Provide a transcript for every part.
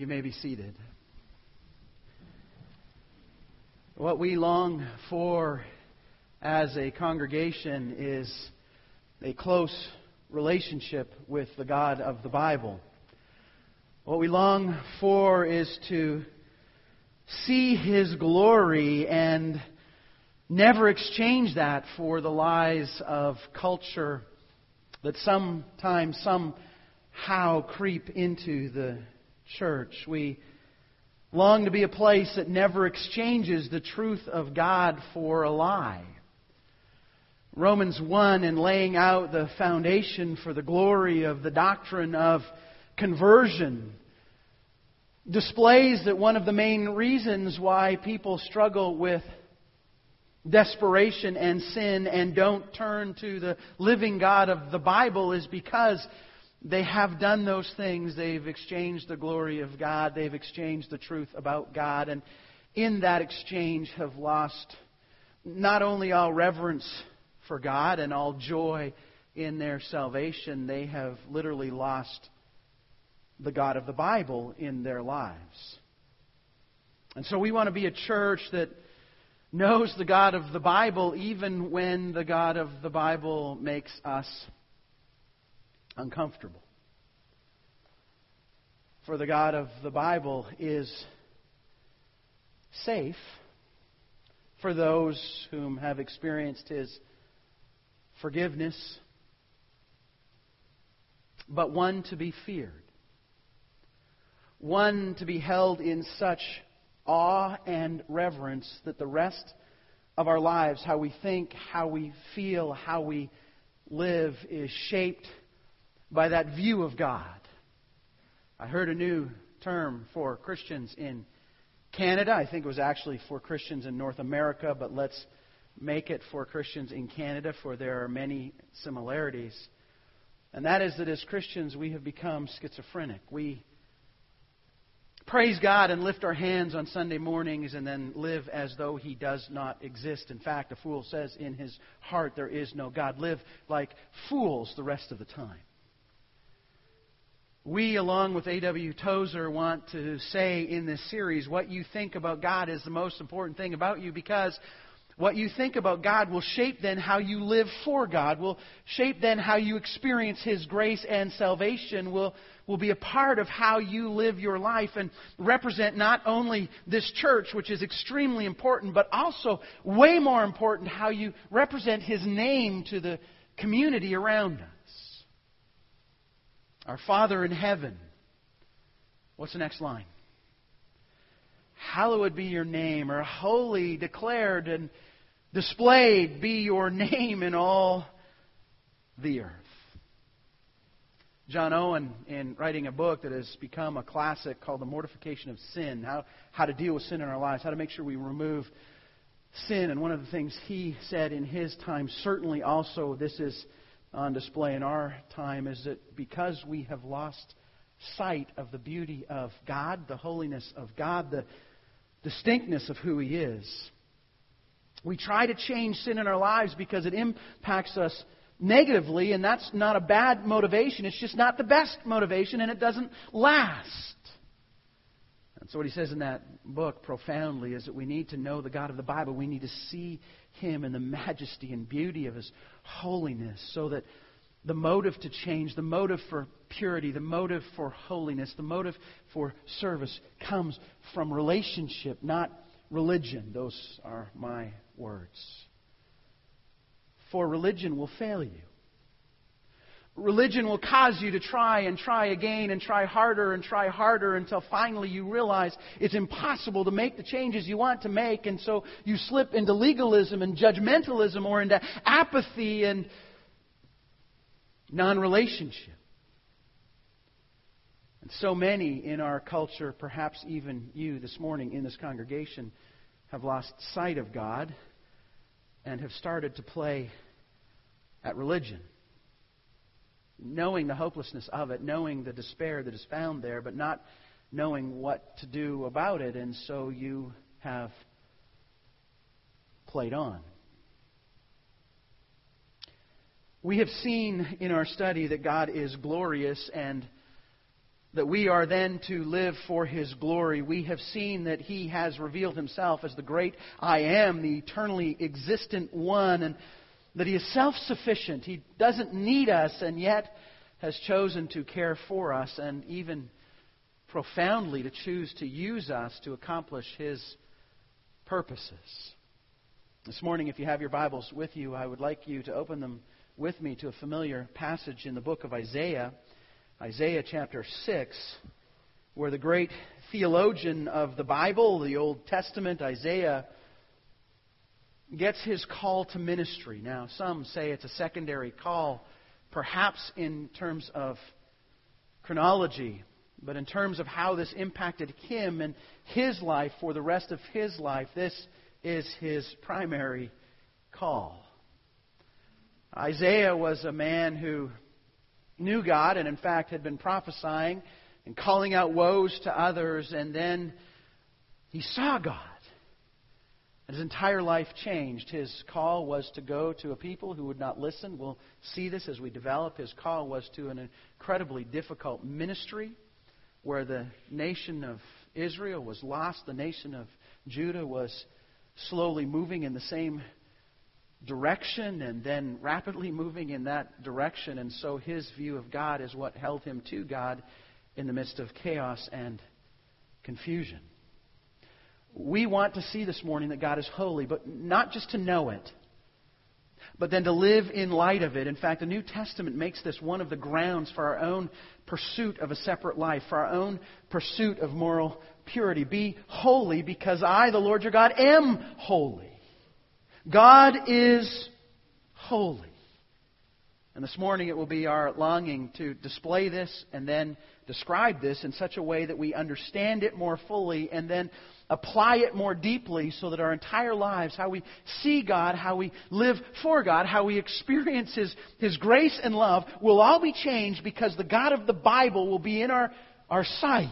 You may be seated. What we long for as a congregation is a close relationship with the God of the Bible. What we long for is to see His glory and never exchange that for the lies of culture that sometimes somehow creep into the church. We long to be a place that never exchanges the truth of God for a lie. Romans 1, in laying out the foundation for the glory of the doctrine of conversion, displays that one of the main reasons why people struggle with desperation and sin and don't turn to the living God of the Bible is because they have done those things. They've exchanged the glory of God. They've exchanged the truth about God. And in that exchange have lost not only all reverence for God and all joy in their salvation, they have literally lost the God of the Bible in their lives. And so we want to be a church that knows the God of the Bible even when the God of the Bible makes us uncomfortable. For the God of the Bible is safe for those whom have experienced His forgiveness, but one to be feared. One to be held in such awe and reverence that the rest of our lives, how we think, how we feel, how we live, is shaped by that view of God. I heard a new term for Christians in Canada. I think it was actually for Christians in North America, but let's make it for Christians in Canada, for there are many similarities. And that is that as Christians we have become schizophrenic. We praise God and lift our hands on Sunday mornings and then live as though He does not exist. In fact, a fool says in his heart there is no God. Live like fools the rest of the time. We, along with A.W. Tozer, want to say in this series, what you think about God is the most important thing about you, because what you think about God will shape then how you live for God, will shape then how you experience His grace and salvation, will be a part of how you live your life and represent not only this church, which is extremely important, but also, way more important, how you represent His name to the community around us. Our Father in heaven. What's the next line? Hallowed be your name, or holy, declared, and displayed be your name in all the earth. John Owen, in writing a book that has become a classic called The Mortification of Sin, how to deal with sin in our lives, how to make sure we remove sin. And one of the things he said in his time, certainly also this is on display in our time, is that because we have lost sight of the beauty of God, the holiness of God, the distinctness of who He is, we try to change sin in our lives because it impacts us negatively, and that's not a bad motivation. It's just not the best motivation, and it doesn't last. And so what he says in that book profoundly is that we need to know the God of the Bible. We need to see Him in the majesty and beauty of His holiness, so that the motive to change, the motive for purity, the motive for holiness, the motive for service comes from relationship, not religion. Those are my words. For religion will fail you. Religion will cause you to try and try again and try harder until finally you realize it's impossible to make the changes you want to make, and so you slip into legalism and judgmentalism or into apathy and non-relationship. And so many in our culture, perhaps even you this morning in this congregation, have lost sight of God and have started to play at religion, knowing the hopelessness of it, knowing the despair that is found there, but not knowing what to do about it, and so you have played on. We have seen in our study that God is glorious, and that we are then to live for His glory. We have seen that He has revealed Himself as the great I Am, the eternally existent One, and that He is self-sufficient. He doesn't need us, and yet has chosen to care for us and even profoundly to choose to use us to accomplish His purposes. This morning, if you have your Bibles with you, I would like you to open them with me to a familiar passage in the book of Isaiah, Isaiah chapter 6, where the great theologian of the Bible, the Old Testament, Isaiah, gets his call to ministry. Now, some say it's a secondary call, perhaps in terms of chronology, but in terms of how this impacted him and his life for the rest of his life, this is his primary call. Isaiah was a man who knew God and in fact had been prophesying and calling out woes to others, and then he saw God. And his entire life changed. His call was to go to a people who would not listen. We'll see this as we develop. His call was to an incredibly difficult ministry where the nation of Israel was lost. The nation of Judah was slowly moving in the same direction and then rapidly moving in that direction. And so his view of God is what held him to God in the midst of chaos and confusion. We want to see this morning that God is holy, but not just to know it, but then to live in light of it. In fact, the New Testament makes this one of the grounds for our own pursuit of a separate life, for our own pursuit of moral purity. Be holy because I, the Lord your God, am holy. God is holy. And this morning it will be our longing to display this and then describe this in such a way that we understand it more fully and then apply it more deeply so that our entire lives, how we see God, how we live for God, how we experience His grace and love will all be changed because the God of the Bible will be in our sight.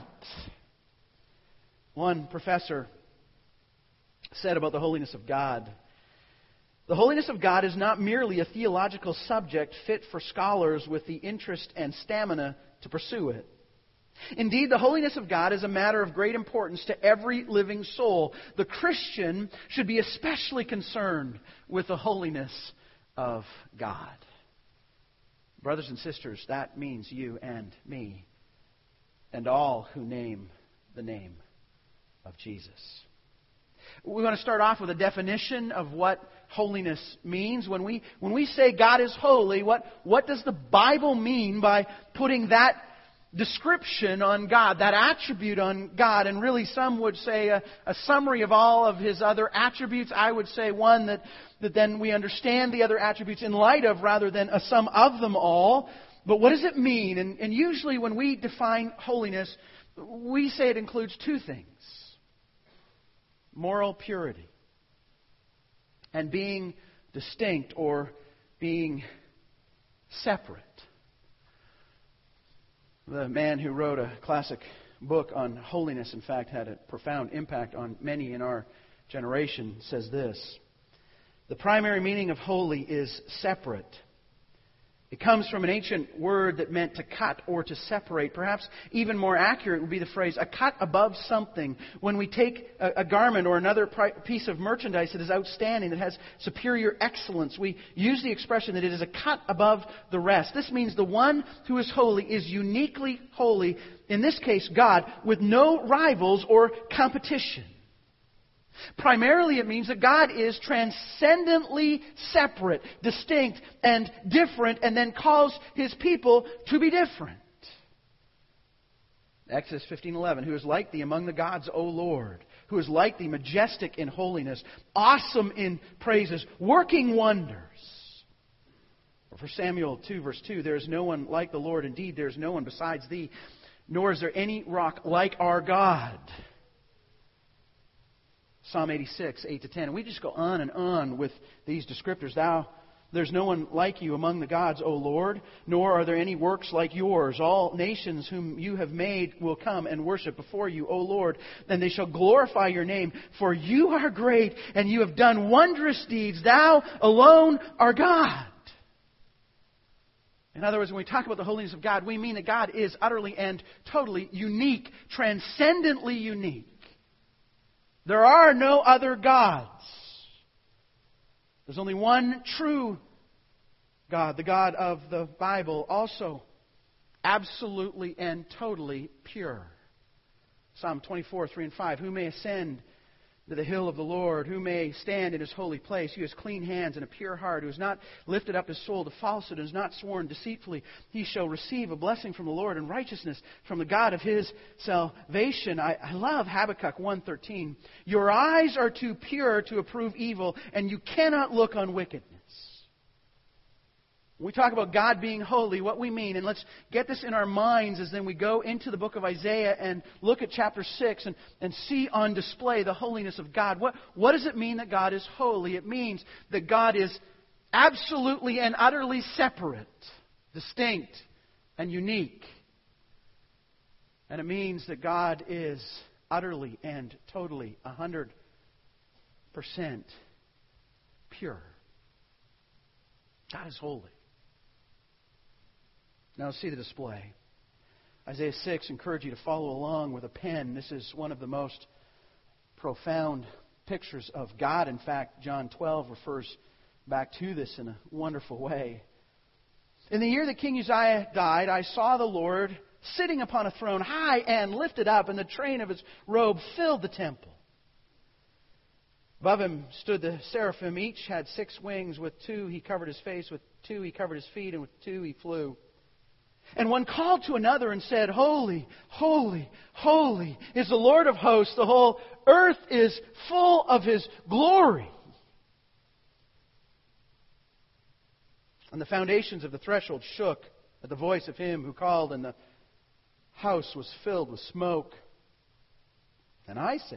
One professor said about the holiness of God, "The holiness of God is not merely a theological subject fit for scholars with the interest and stamina to pursue it. Indeed, the holiness of God is a matter of great importance to every living soul. The Christian should be especially concerned with the holiness of God." Brothers and sisters, that means you and me and all who name the name of Jesus. We want to start off with a definition of what holiness means. When we say God is holy, what does the Bible mean by putting that description on God, that attribute on God? And really some would say a summary of all of His other attributes. I would say one that then we understand the other attributes in light of rather than a sum of them all. But what does it mean? And usually when we define holiness, we say it includes two things: moral purity and being distinct or being separate. The man who wrote a classic book on holiness, in fact, had a profound impact on many in our generation, says this: "The primary meaning of holy is separate. It comes from an ancient word that meant to cut or to separate. Perhaps even more accurate would be the phrase, a cut above something. When we take a garment or another piece of merchandise that is outstanding, that has superior excellence, we use the expression that it is a cut above the rest. This means the one who is holy is uniquely holy, in this case God, with no rivals or competition. Primarily, it means that God is transcendently separate, distinct, and different, and then calls His people to be different. Exodus 15:11, "Who is like thee among the gods, O Lord? Who is like thee, majestic in holiness, awesome in praises, working wonders." Or for Samuel 2, verse 2, "There is no one like the Lord. Indeed, there is no one besides thee, nor is there any rock like our God." Psalm 86, 8-10. And we just go on and on with these descriptors. There's no one like you among the gods, O Lord, nor are there any works like yours. All nations whom you have made will come and worship before you, O Lord, and they shall glorify your name. For you are great, and you have done wondrous deeds. Thou alone are God. In other words, when we talk about the holiness of God, we mean that God is utterly and totally unique, transcendently unique. There are no other gods. There's only one true God, the God of the Bible, also absolutely and totally pure. Psalm 24, 3 and 5. Who may ascend to the hill of the Lord? Who may stand in His holy place? Who has clean hands and a pure heart, who has not lifted up his soul to falsehood, and has not sworn deceitfully, he shall receive a blessing from the Lord and righteousness from the God of his salvation. I love Habakkuk 1:13. Your eyes are too pure to approve evil, and you cannot look on wickedness. When we talk about God being holy, what we mean, and let's get this in our minds as then we go into the book of Isaiah and look at chapter 6 and see on display the holiness of God. What does it mean that God is holy? It means that God is absolutely and utterly separate, distinct, and unique. And it means that God is utterly and totally 100% pure. God is holy. Now see the display. Isaiah 6, encourage you to follow along with a pen. This is one of the most profound pictures of God. In fact, John 12 refers back to this in a wonderful way. In the year that King Uzziah died, I saw the Lord sitting upon a throne, high and lifted up, and the train of His robe filled the temple. Above Him stood the seraphim. Each had 6 wings. With 2 He covered His face, with 2 He covered His feet, and with 2 He flew. And one called to another and said, Holy, holy, holy is the Lord of hosts. The whole earth is full of His glory. And the foundations of the threshold shook at the voice of Him who called, and the house was filled with smoke. And I said,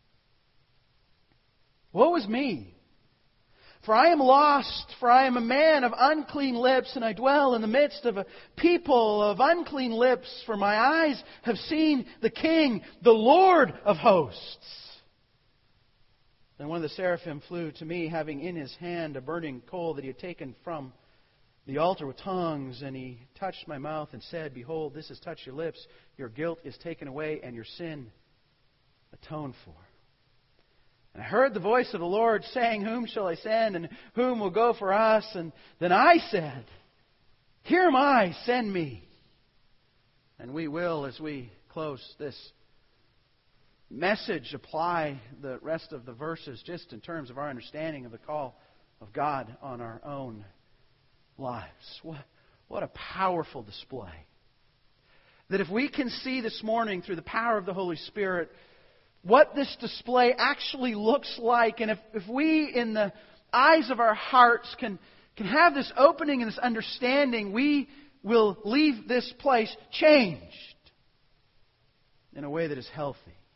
woe is me! For I am lost, for I am a man of unclean lips, and I dwell in the midst of a people of unclean lips, for my eyes have seen the King, the Lord of hosts. Then one of the seraphim flew to me, having in his hand a burning coal that he had taken from the altar with tongues, and he touched my mouth and said, Behold, this has touched your lips. Your guilt is taken away, and your sin atoned for. And I heard the voice of the Lord saying, Whom shall I send, and whom will go for us? And then I said, Here am I, send me. And we will, as we close this message, apply the rest of the verses just in terms of our understanding of the call of God on our own lives. What a powerful display. That if we can see this morning through the power of the Holy Spirit what this display actually looks like, and if we, in the eyes of our hearts, can have this opening and this understanding, we will leave this place changed in a way that is healthy.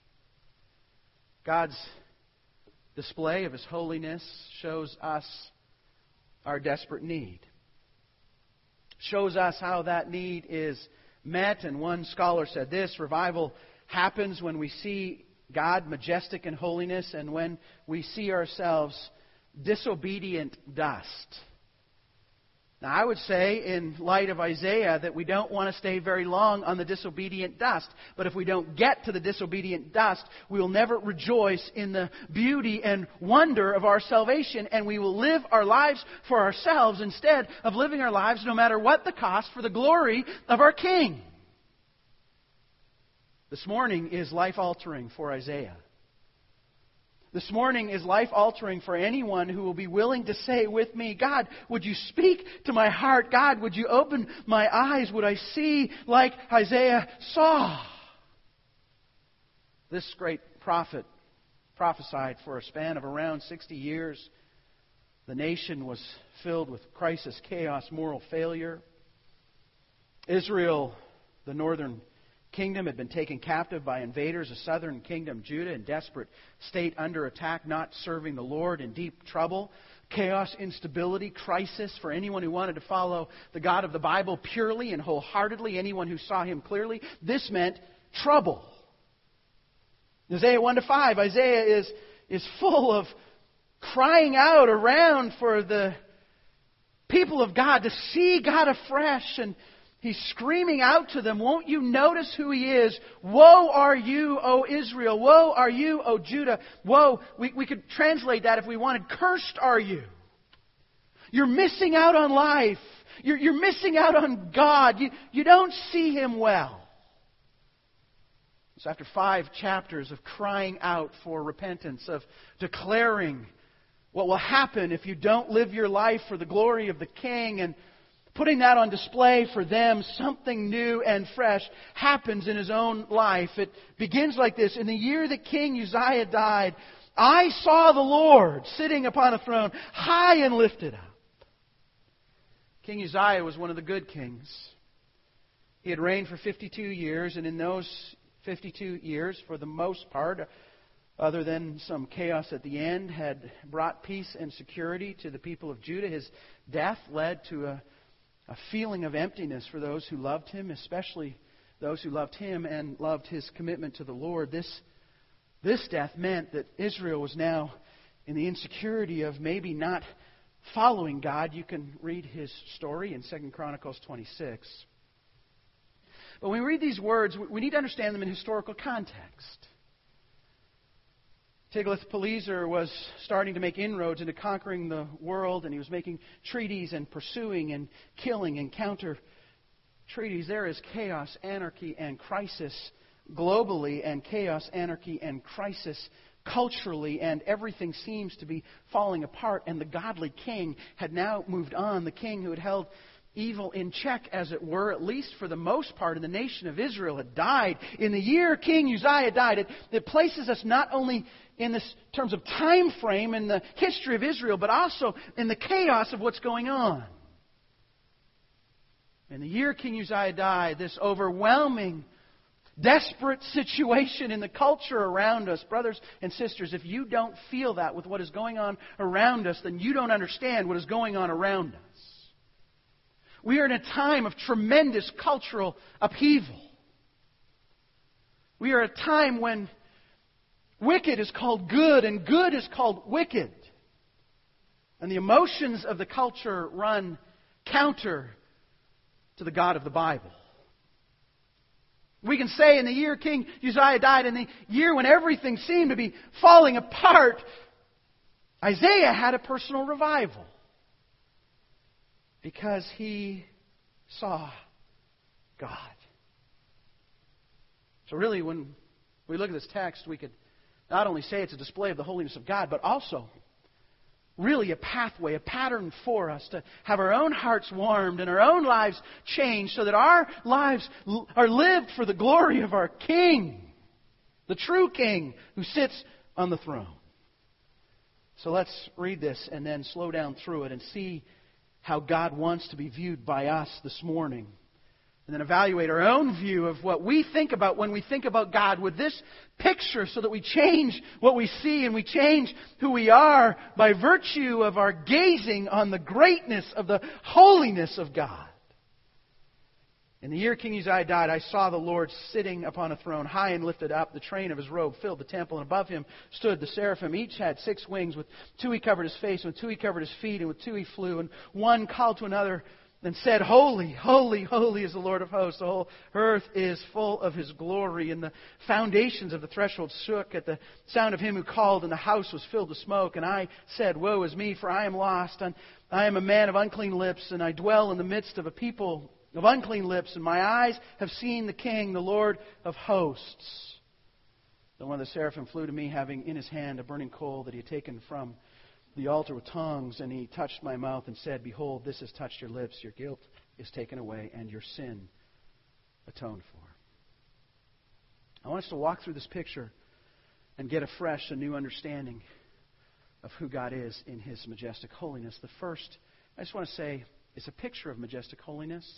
God's display of His holiness shows us our desperate need. Shows us how that need is met. And one scholar said this: revival happens when we see God majestic in holiness, and when we see ourselves disobedient dust. Now, I would say, in light of Isaiah, that we don't want to stay very long on the disobedient dust. But if we don't get to the disobedient dust, we will never rejoice in the beauty and wonder of our salvation, and we will live our lives for ourselves instead of living our lives, no matter what the cost, for the glory of our King. This morning is life-altering for Isaiah. This morning is life-altering for anyone who will be willing to say with me, God, would you speak to my heart? God, would you open my eyes? Would I see like Isaiah saw? This great prophet prophesied for a span of around 60 years. The nation was filled with crisis, chaos, moral failure. Israel, the northern kingdom, had been taken captive by invaders. A southern kingdom, Judah, in desperate state, under attack, not serving the Lord, in deep trouble. Chaos, instability, crisis for anyone who wanted to follow the God of the Bible purely and wholeheartedly, anyone who saw Him clearly. This meant trouble. Isaiah 1-5, Isaiah is full of crying out around for the people of God to see God afresh. And He's screaming out to them, won't you notice who He is? Woe are you, O Israel. Woe are you, O Judah. Woe, we could translate that if we wanted. Cursed are you. You're missing out on life. You're missing out on God. You don't see Him well. So after 5 chapters of crying out for repentance, of declaring what will happen if you don't live your life for the glory of the King, and putting that on display for them, something new and fresh happens in His own life. It begins like this. In the year that King Uzziah died, I saw the Lord sitting upon a throne, high and lifted up. King Uzziah was one of the good kings. He had reigned for 52 years, and in those 52 years, for the most part, other than some chaos at the end, had brought peace and security to the people of Judah. His death led to a feeling of emptiness for those who loved him, especially those who loved him and loved his commitment to the Lord. This death meant that Israel was now in the insecurity of maybe not following God. You can read his story in 2 Chronicles 26. But when we read these words, we need to understand them in historical context. Tiglath-Pileser was starting to make inroads into conquering the world, and he was making treaties and pursuing and killing and counter-treaties. There is chaos, anarchy, and crisis globally, and chaos, anarchy, and crisis culturally, and everything seems to be falling apart. And the godly king had now moved on. The king who had held evil in check, as it were, at least for the most part, in the nation of Israel, had died. In the year King Uzziah died, it places us not only in this terms of time frame in the history of Israel, but also in the chaos of what's going on. In the year King Uzziah died, this overwhelming, desperate situation in the culture around us. Brothers and sisters, if you don't feel that with what is going on around us, then you don't understand what is going on around us. We are in a time of tremendous cultural upheaval. We are at a time when wicked is called good and good is called wicked. And the emotions of the culture run counter to the God of the Bible. We can say in the year King Uzziah died, in the year when everything seemed to be falling apart, Isaiah had a personal revival. Because he saw God. So really, when we look at this text, we could not only say it's a display of the holiness of God, but also really a pathway, a pattern for us to have our own hearts warmed and our own lives changed so that our lives are lived for the glory of our King, the true King who sits on the throne. So let's read this and then slow down through it and see how God wants to be viewed by us this morning. And then evaluate our own view of what we think about when we think about God with this picture so that we change what we see and we change who we are by virtue of our gazing on the greatness of the holiness of God. In the year King Uzziah died, I saw the Lord sitting upon a throne, high and lifted up. The train of his robe filled the temple, and above him stood the seraphim. Each had 6 wings. With 2 he covered his face, and with 2 he covered his feet, and with 2 he flew. And one called to another and said, Holy, holy, holy is the Lord of hosts. The whole earth is full of His glory. And the foundations of the threshold shook at the sound of him who called, and the house was filled with smoke. And I said, Woe is me, for I am lost. And I am a man of unclean lips, and I dwell in the midst of a people of unclean lips, and my eyes have seen the King, the Lord of hosts. Then one of the seraphim flew to me, having in his hand a burning coal that he had taken from the altar with tongs, and he touched my mouth and said, Behold, this has touched your lips. Your guilt is taken away, and your sin atoned for. I want us to walk through this picture and get afresh a new understanding of who God is in His majestic holiness. The first, I just want to say, it's a picture of majestic holiness.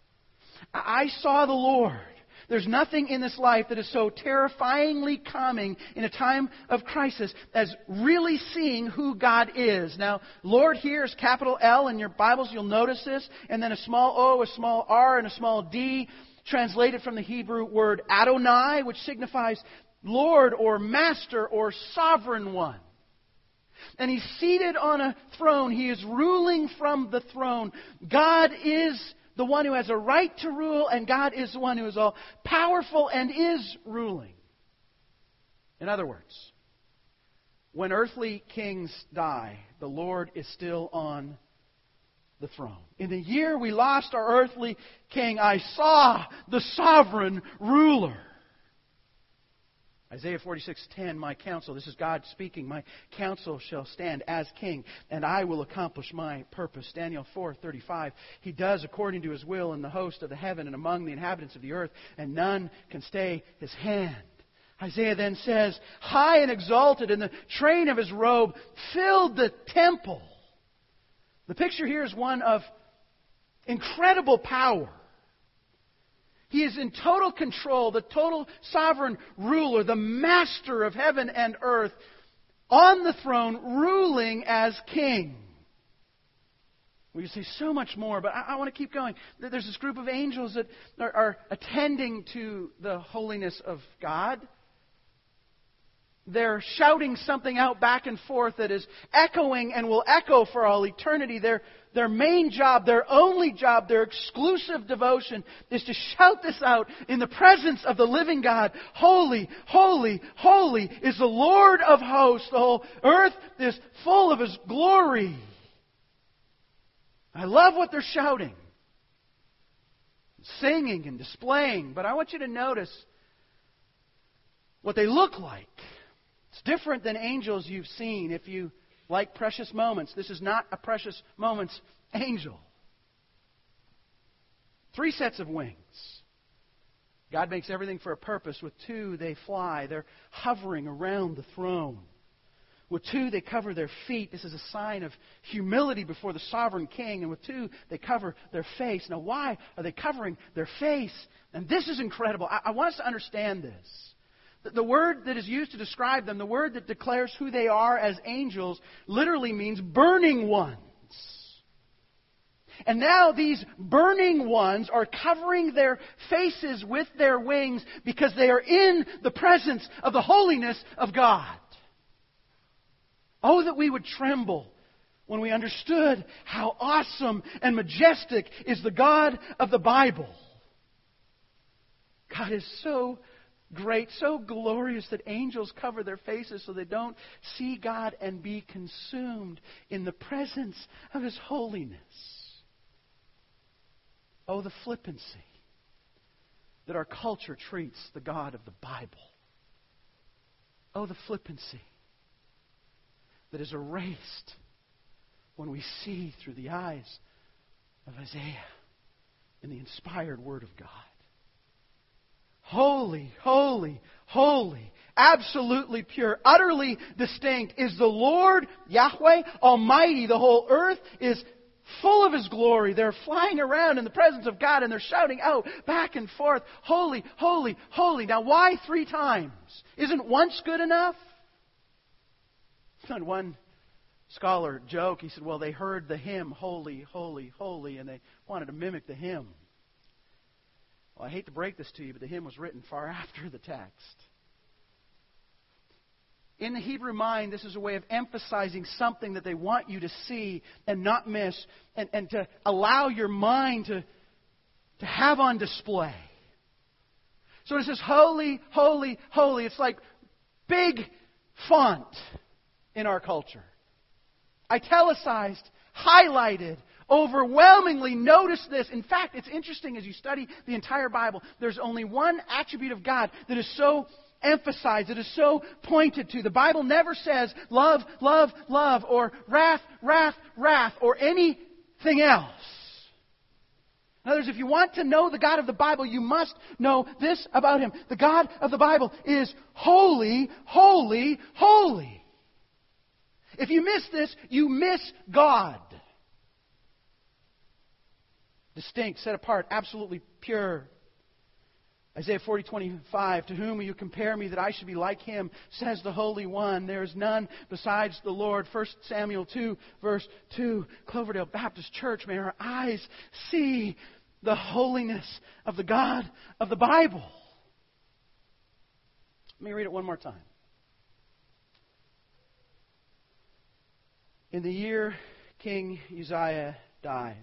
I saw the Lord. There's nothing in this life that is so terrifyingly calming in a time of crisis as really seeing who God is. Now, Lord here is capital L. In your Bibles, you'll notice this. And then a small O, a small R, and a small D, translated from the Hebrew word Adonai, which signifies Lord or Master or Sovereign One. And He's seated on a throne. He is ruling from the throne. God is the one who has a right to rule, and God is the one who is all powerful and is ruling. In other words, when earthly kings die, the Lord is still on the throne. In the year we lost our earthly king, I saw the sovereign ruler. Isaiah 46:10, my counsel, this is God speaking, my counsel shall stand as king, and I will accomplish my purpose. Daniel 4:35, He does according to His will in the host of the heaven and among the inhabitants of the earth, and none can stay His hand. Isaiah then says, high and exalted, and the train of His robe filled the temple. The picture here is one of incredible power. He is in total control, the total sovereign ruler, the master of heaven and earth, on the throne, ruling as king. We could say so much more, but I want to keep going. There's this group of angels that are attending to the holiness of God. They're shouting something out back and forth that is echoing and will echo for all eternity. Their main job, their only job, their exclusive devotion is to shout this out in the presence of the living God. Holy, holy, holy is the Lord of hosts. The whole earth is full of His glory. I love what they're shouting, singing and displaying, but I want you to notice what they look like. It's different than angels you've seen. If you like precious moments, this is not a precious moments angel. 3 sets of wings. God makes everything for a purpose. With 2, they fly. They're hovering around the throne. With 2, they cover their feet. This is a sign of humility before the sovereign king. And with 2, they cover their face. Now, why are they covering their face? And this is incredible. I want us to understand this. The word that is used to describe them, the word that declares who they are as angels, literally means burning ones. And now these burning ones are covering their faces with their wings because they are in the presence of the holiness of God. Oh, that we would tremble when we understood how awesome and majestic is the God of the Bible. God is so great, so glorious that angels cover their faces so they don't see God and be consumed in the presence of His holiness. Oh, the flippancy that our culture treats the God of the Bible. Oh, the flippancy that is erased when we see through the eyes of Isaiah in the inspired Word of God. Holy, holy, holy, absolutely pure, utterly distinct is the Lord, Yahweh, Almighty. The whole earth is full of His glory. They're flying around in the presence of God and they're shouting out back and forth, holy, holy, holy. Now, why 3 times? Isn't once good enough? And one scholar joked, he said, well, they heard the hymn, holy, holy, holy, and they wanted to mimic the hymn. Well, I hate to break this to you, but the hymn was written far after the text. In the Hebrew mind, this is a way of emphasizing something that they want you to see and not miss, and to allow your mind to have on display. So it says, holy, holy, holy. It's like big font in our culture. Italicized, highlighted, overwhelmingly notice this. In fact, it's interesting as you study the entire Bible, there's only one attribute of God that is so emphasized, that is so pointed to. The Bible never says love, love, love, or wrath, wrath, wrath, or anything else. In other words, if you want to know the God of the Bible, you must know this about Him. The God of the Bible is holy, holy, holy. If you miss this, you miss God. Distinct, set apart, absolutely pure. Isaiah 40:25, to whom will you compare me that I should be like Him, says the Holy One. There is none besides the Lord. 1 Samuel 2, verse 2, Cloverdale Baptist Church, may our eyes see the holiness of the God of the Bible. Let me read it one more time. In the year King Uzziah died,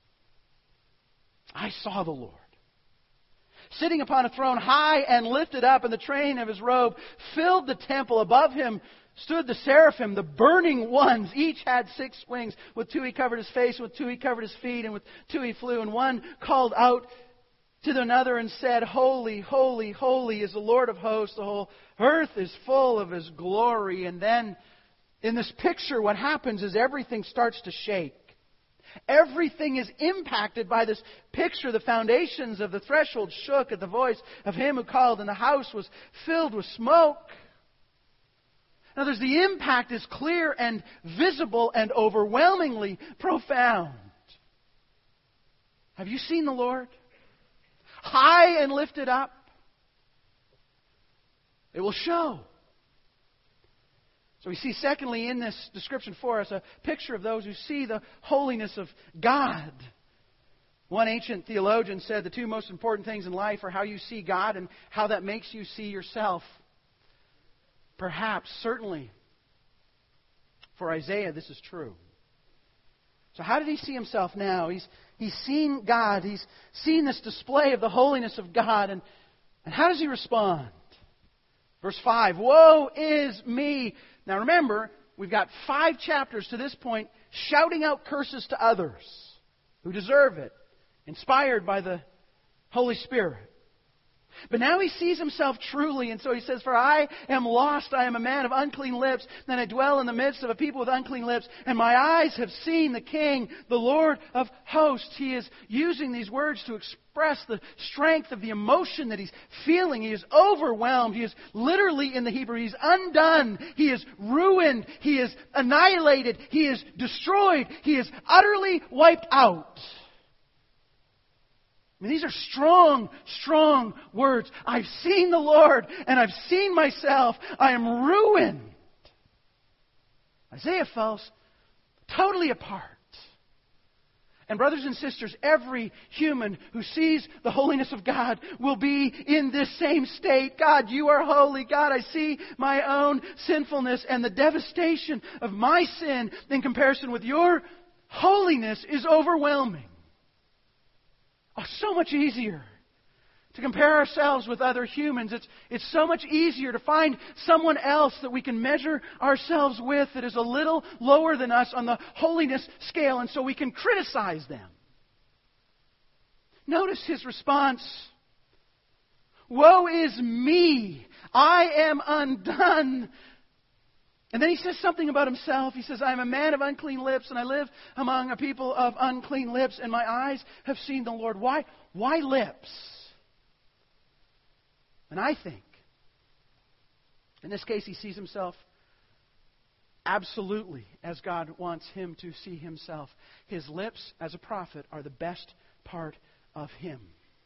I saw the Lord sitting upon a throne high and lifted up, and the train of his robe filled the temple. Above him stood the seraphim, the burning ones. Each had 6 wings. With 2 he covered his face, with 2 he covered his feet, and with 2 he flew. And one called out to another and said, Holy, holy, holy is the Lord of hosts. The whole earth is full of His glory. And then in this picture, what happens is everything starts to shake. Everything is impacted by this picture. The foundations of the threshold shook at the voice of Him who called, and the house was filled with smoke. Now, the impact is clear and visible and overwhelmingly profound. Have you seen the Lord? High and lifted up. It will show. So we see, secondly, in this description for us, a picture of those who see the holiness of God. One ancient theologian said the 2 most important things in life are how you see God and how that makes you see yourself. Perhaps, certainly, for Isaiah, this is true. So how did he see himself now? He's seen God. He's seen this display of the holiness of God. And how does he respond? Verse 5, Woe is me! Now remember, we've got 5 chapters to this point shouting out curses to others who deserve it, inspired by the Holy Spirit. But now he sees himself truly, and so he says, For I am lost, I am a man of unclean lips, and I dwell in the midst of a people with unclean lips, and my eyes have seen the King, the Lord of hosts. He is using these words to express the strength of the emotion that he's feeling. He is overwhelmed. He is literally, in the Hebrew, he's undone. He is ruined. He is annihilated. He is destroyed. He is utterly wiped out. I mean, these are strong, strong words. I've seen the Lord and I've seen myself. I am ruined. Isaiah falls totally apart. And brothers and sisters, every human who sees the holiness of God will be in this same state. God, you are holy. God, I see my own sinfulness, and the devastation of my sin in comparison with your holiness is overwhelming. Oh, so much easier to compare ourselves with other humans. It's so much easier to find someone else that we can measure ourselves with that is a little lower than us on the holiness scale, and so we can criticize them. Notice his response. Woe is me! I am undone. And then he says something about himself. He says, I am a man of unclean lips, and I live among a people of unclean lips, and my eyes have seen the Lord. Why lips? And I think, in this case, he sees himself absolutely as God wants him to see himself. His lips, as a prophet, are the best part of him.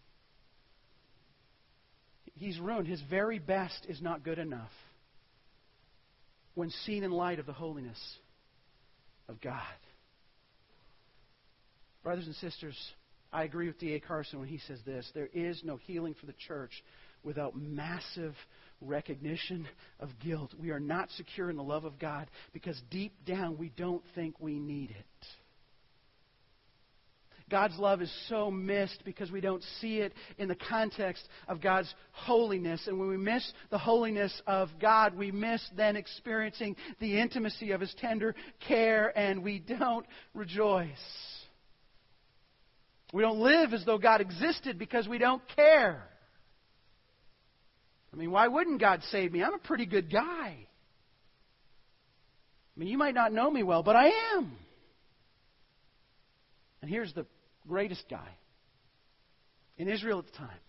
He's ruined. His very best is not good enough when seen in light of the holiness of God. Brothers and sisters, I agree with D.A. Carson when he says this: there is no healing for the church without massive recognition of guilt. We are not secure in the love of God because deep down we don't think we need it. God's love is so missed because we don't see it in the context of God's holiness. And when we miss the holiness of God, we miss then experiencing the intimacy of His tender care, and we don't rejoice. We don't live as though God existed because we don't care. I mean, why wouldn't God save me? I'm a pretty good guy. I mean, you might not know me well, but I am. And here's the greatest guy in Israel at the time,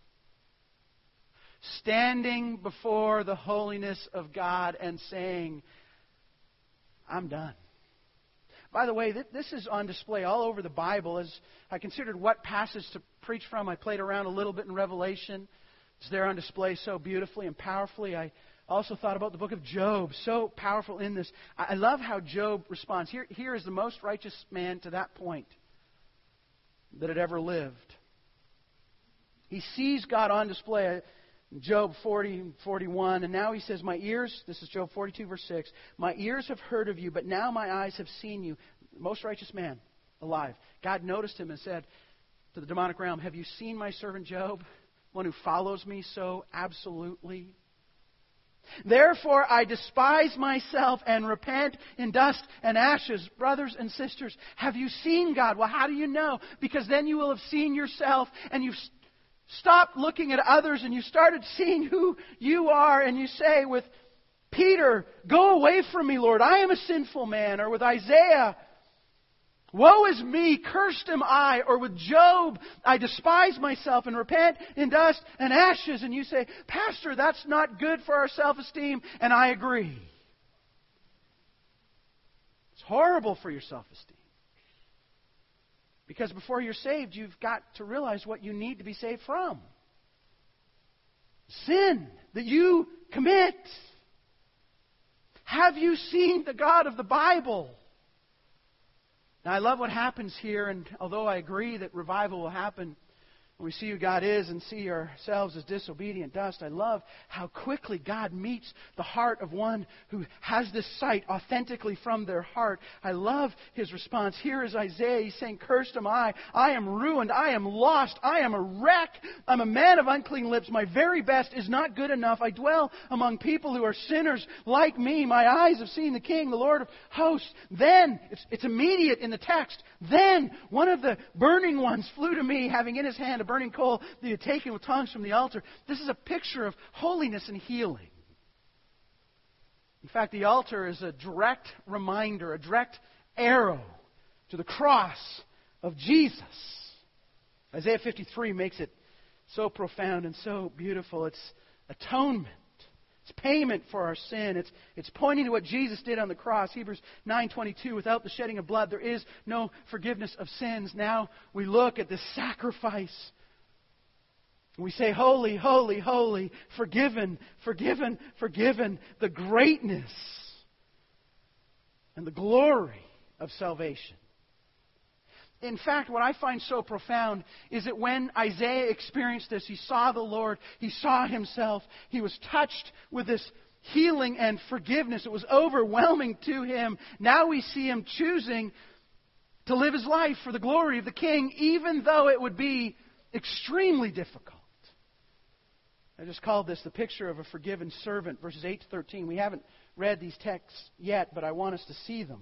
standing before the holiness of God and saying, I'm done. By the way, this is on display all over the Bible. As I considered what passage to preach from, I played around a little bit in Revelation. It's there on display so beautifully and powerfully. I also thought about the book of Job, so powerful in this. I love how Job responds. Here is the most righteous man to that point that had ever lived. He sees God on display. Job 40, 41, and now he says, my ears, this is Job 42, verse 6, my ears have heard of you, but now my eyes have seen you, most righteous man alive. God noticed him and said to the demonic realm, have you seen my servant Job, one who follows me so absolutely? Therefore I despise myself and repent in dust and ashes. Brothers and sisters, have you seen God? Well, how do you know? Because then you will have seen yourself, and you've stopped looking at others, and you started seeing who you are, and you say with Peter, go away from me, Lord, I am a sinful man. Or with Isaiah, woe is me, cursed am I. Or with Job, I despise myself and repent in dust and ashes. And you say, Pastor, that's not good for our self-esteem. And I agree. It's horrible for your self-esteem. Because before you're saved, you've got to realize what you need to be saved from. Sin that you commit. Have you seen the God of the Bible? Now, I love what happens here, and although I agree that revival will happen when we see who God is and see ourselves as disobedient dust, I love how quickly God meets the heart of one who has this sight authentically from their heart. I love his response. Here is Isaiah. He's saying, cursed am I am ruined, I am lost, I am a wreck, I'm a man of unclean lips, my very best is not good enough. I dwell among people who are sinners like me. My eyes have seen the King, the Lord of hosts. Then, it's immediate in the text, then one of the burning ones flew to me, having in his hand a burning coal that he had taken with tongs from the altar. This is a picture of holiness and healing. In fact, the altar is a direct reminder, a direct arrow to the cross of Jesus. Isaiah 53 makes it so profound and so beautiful. It's atonement. It's payment for our sin. It's pointing to what Jesus did on the cross. Hebrews 9:22, without the shedding of blood, there is no forgiveness of sins. Now we look at this sacrifice. We say, holy, holy, holy, forgiven, forgiven, forgiven. The greatness and the glory of salvation. In fact, what I find so profound is that when Isaiah experienced this, he saw the Lord, he saw himself, he was touched with this healing and forgiveness. It was overwhelming to him. Now we see him choosing to live his life for the glory of the King, even though it would be extremely difficult. I just called this the picture of a forgiven servant, verses 8 to 13. We haven't read these texts yet, but I want us to see them.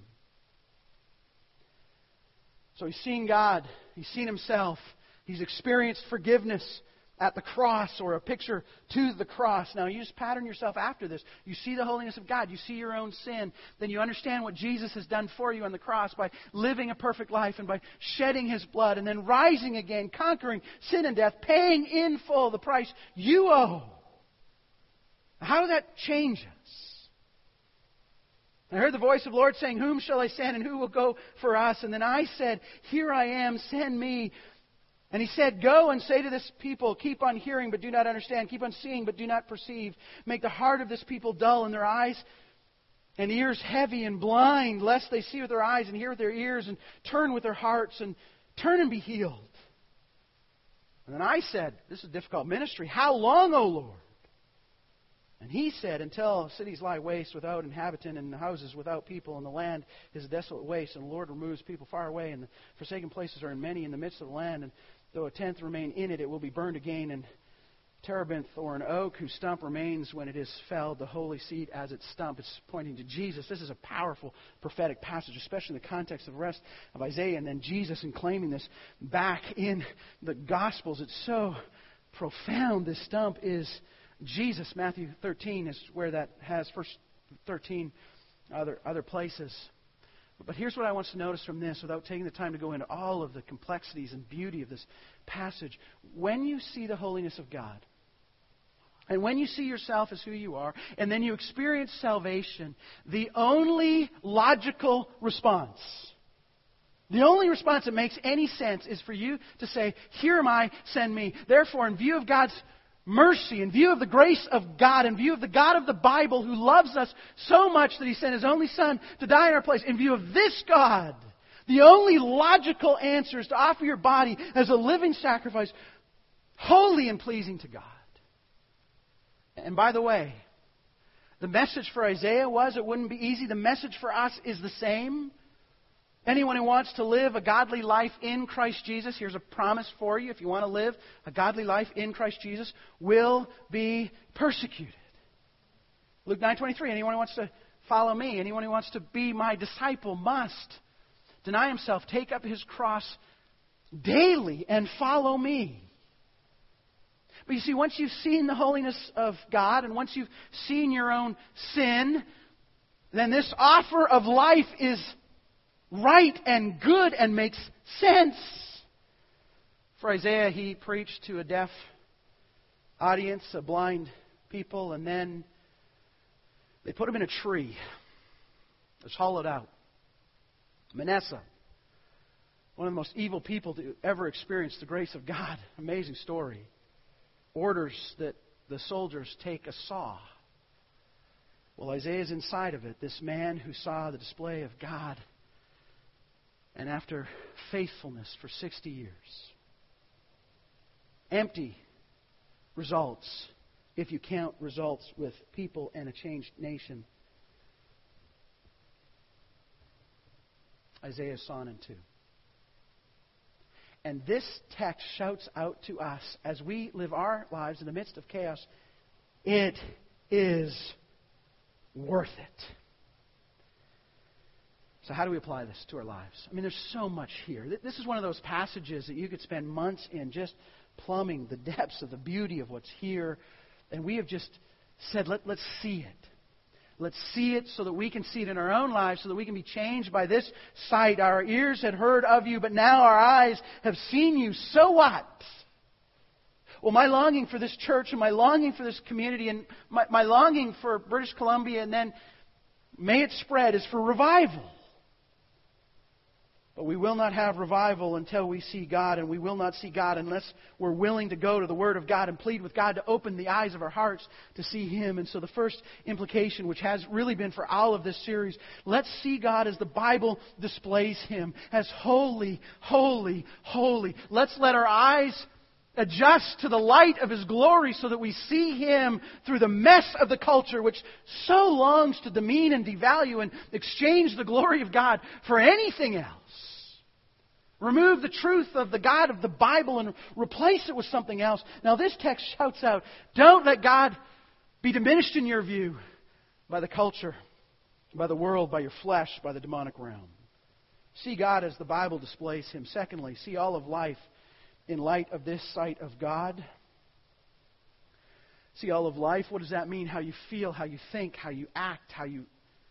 So he's seen God. He's seen himself. He's experienced forgiveness at the cross, or a picture to the cross. Now, you just pattern yourself after this. You see the holiness of God. You see your own sin. Then you understand what Jesus has done for you on the cross by living a perfect life and by shedding His blood and then rising again, conquering sin and death, paying in full the price you owe. How does that change us? I heard the voice of the Lord saying, "Whom shall I send, and who will go for us?" And then I said, "Here I am, send me." And He said, "Go and say to this people, keep on hearing but do not understand, keep on seeing but do not perceive. Make the heart of this people dull and their eyes and ears heavy and blind, lest they see with their eyes and hear with their ears and turn with their hearts and turn and be healed." And then I said, this is a difficult ministry, "How long, O Lord?" And He said, "Until cities lie waste without inhabitant and houses without people, and the land is a desolate waste, and the Lord removes people far away, and the forsaken places are in many in the midst of the land, and though a tenth remain in it, it will be burned again, and terebinth, or an oak whose stump remains when it is felled, the holy seed as its stump." It's pointing to Jesus. This is a powerful prophetic passage, especially in the context of the rest of Isaiah, and then Jesus and claiming this back in the Gospels. It's so profound. This stump is Jesus. Matthew 13 is where that has first 13 other places. But here's what I want us to notice from this, without taking the time to go into all of the complexities and beauty of this passage. When you see the holiness of God, and when you see yourself as who you are, and then you experience salvation, the only logical response, the only response that makes any sense is for you to say, "Here am I, send me." Therefore, in view of God's mercy, in view of the grace of God, in view of the God of the Bible who loves us so much that He sent His only Son to die in our place, in view of this God, the only logical answer is to offer your body as a living sacrifice, holy and pleasing to God. And by the way, the message for Isaiah was it wouldn't be easy. The message for us is the same. Anyone who wants to live a godly life in Christ Jesus, here's a promise for you. If you want to live a godly life in Christ Jesus, will be persecuted. Luke 9:23, anyone who wants to follow me, anyone who wants to be my disciple must deny himself, take up his cross daily, and follow me. But you see, once you've seen the holiness of God, and once you've seen your own sin, then this offer of life is right and good and makes sense. For Isaiah, he preached to a deaf audience, a blind people, and then they put him in a tree. It's hollowed out. Manasseh, one of the most evil people to ever experience the grace of God. Amazing story. Orders that the soldiers take a saw. Well, Isaiah's inside of it, this man who saw the display of God. And after faithfulness for 60 years, empty results, if you count results with people and a changed nation. Isaiah saw in 2. And this text shouts out to us as we live our lives in the midst of chaos, it is worth it. So how do we apply this to our lives? I mean, there's so much here. This is one of those passages that you could spend months in just plumbing the depths of the beauty of what's here. And we have just said, let's see it. Let's see it so that we can see it in our own lives, so that we can be changed by this sight. Our ears had heard of you, but now our eyes have seen you. So what? Well, my longing for this church and my longing for this community and my longing for British Columbia and then may it spread is for revival. But we will not have revival until we see God, and we will not see God unless we're willing to go to the Word of God and plead with God to open the eyes of our hearts to see Him. And so the first implication, which has really been for all of this series, let's see God as the Bible displays Him, as holy, holy, holy. Let's let our eyes adjust to the light of His glory so that we see Him through the mess of the culture which so longs to demean and devalue and exchange the glory of God for anything else. Remove the truth of the God of the Bible and replace it with something else. Now this text shouts out, don't let God be diminished in your view by the culture, by the world, by your flesh, by the demonic realm. See God as the Bible displays Him. Secondly, see all of life in light of this sight of God. See all of life. What does that mean? How you feel, how you think, how you act, how you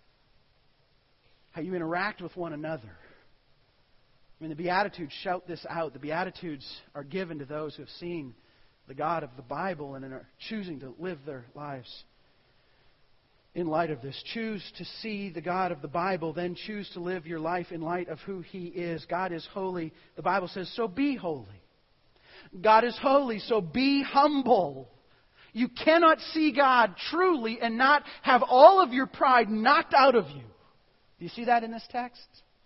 interact with one another. I mean, the Beatitudes shout this out. The Beatitudes are given to those who have seen the God of the Bible and are choosing to live their lives in light of this. Choose to see the God of the Bible, then choose to live your life in light of who He is. God is holy. The Bible says, so be holy. God is holy, so be humble. You cannot see God truly and not have all of your pride knocked out of you. Do you see that in this text?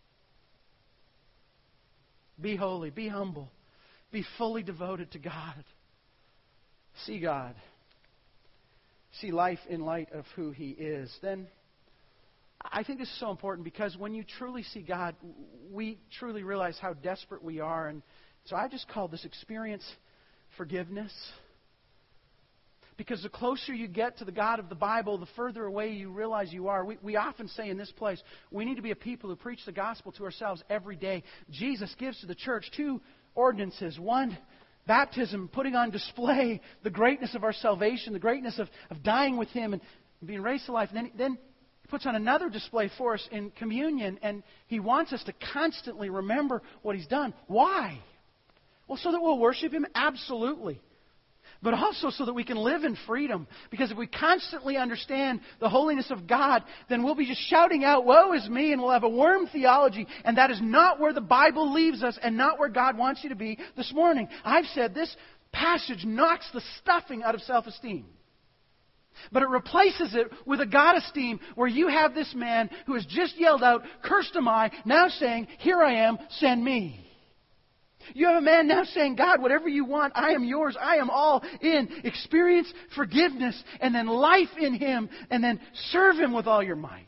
Be holy, be humble, be fully devoted to God. See God. See life in light of who He is. Then, I think this is so important because when you truly see God, we truly realize how desperate we are. And so I just call this experience forgiveness. Because the closer you get to the God of the Bible, the further away you realize you are. We often say in this place, we need to be a people who preach the gospel to ourselves every day. Jesus gives to the church two ordinances. One, baptism, putting on display the greatness of our salvation, the greatness of dying with Him and being raised to life. And then He puts on another display for us in communion, and He wants us to constantly remember what He's done. Why? Well, so that we'll worship Him? Absolutely. But also so that we can live in freedom. Because if we constantly understand the holiness of God, then we'll be just shouting out, woe is me, and we'll have a worm theology. And that is not where the Bible leaves us and not where God wants you to be this morning. I've said this passage knocks the stuffing out of self-esteem. But it replaces it with a God-esteem where you have this man who has just yelled out, cursed am I, now saying, here I am, send me. You have a man now saying, God, whatever you want, I am yours. I am all in. Experience forgiveness and then life in Him and then serve Him with all your might.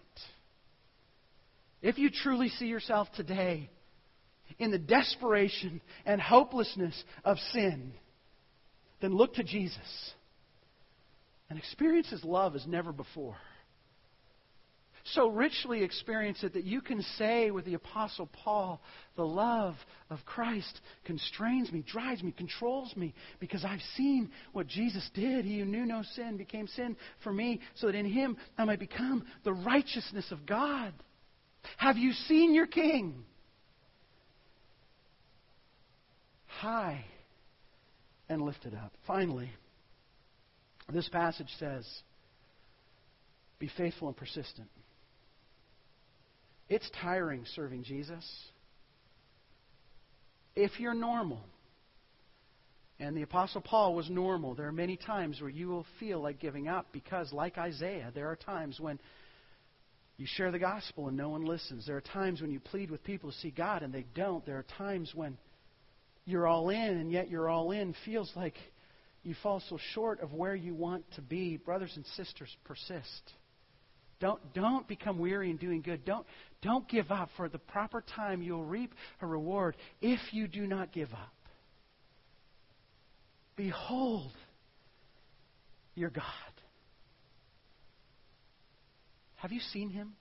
If you truly see yourself today in the desperation and hopelessness of sin, then look to Jesus and experience His love as never before. So richly experience it that you can say with the Apostle Paul, the love of Christ constrains me, drives me, controls me, because I've seen what Jesus did. He who knew no sin became sin for me, so that in Him I might become the righteousness of God. Have you seen your King? High and lifted up. Finally, this passage says, be faithful and persistent. It's tiring serving Jesus. If you're normal, and the Apostle Paul was normal, there are many times where you will feel like giving up because, like Isaiah, there are times when you share the gospel and no one listens. There are times when you plead with people to see God and they don't. There are times when you're all in and yet your all in feels like you fall so short of where you want to be. Brothers and sisters, persist. Don't become weary in doing good. Don't give up. For at the proper time you'll reap a reward if you do not give up. Behold your God. Have you seen Him?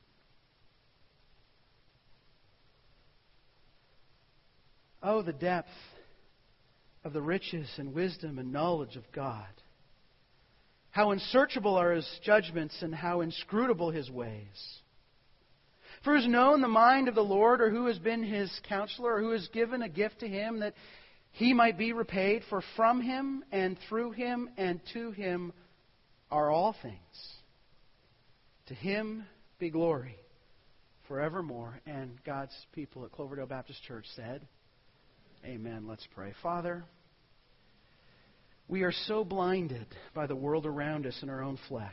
Oh, the depth of the riches and wisdom and knowledge of God. How unsearchable are His judgments and how inscrutable His ways. For who has known the mind of the Lord, or who has been His counselor, or who has given a gift to Him that He might be repaid? For from Him and through Him and to Him are all things. To Him be glory forevermore. And God's people at Cloverdale Baptist Church said, amen. Let's pray. Father, we are so blinded by the world around us and our own flesh.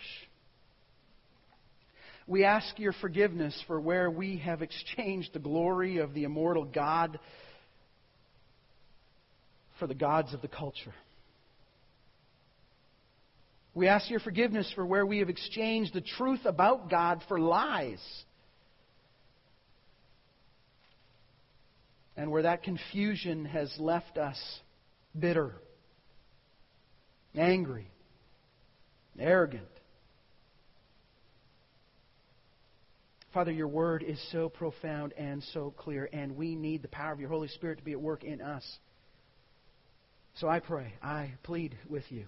We ask your forgiveness for where we have exchanged the glory of the immortal God for the gods of the culture. We ask your forgiveness for where we have exchanged the truth about God for lies. And where that confusion has left us bitter, angry, arrogant. Father, your word is so profound and so clear, and we need the power of your Holy Spirit to be at work in us. So I pray, I plead with you,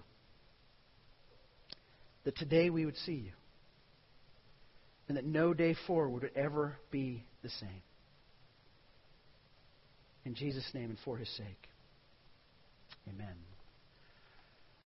that today we would see you, and that no day forward would ever be the same. In Jesus' name and for His sake. Amen.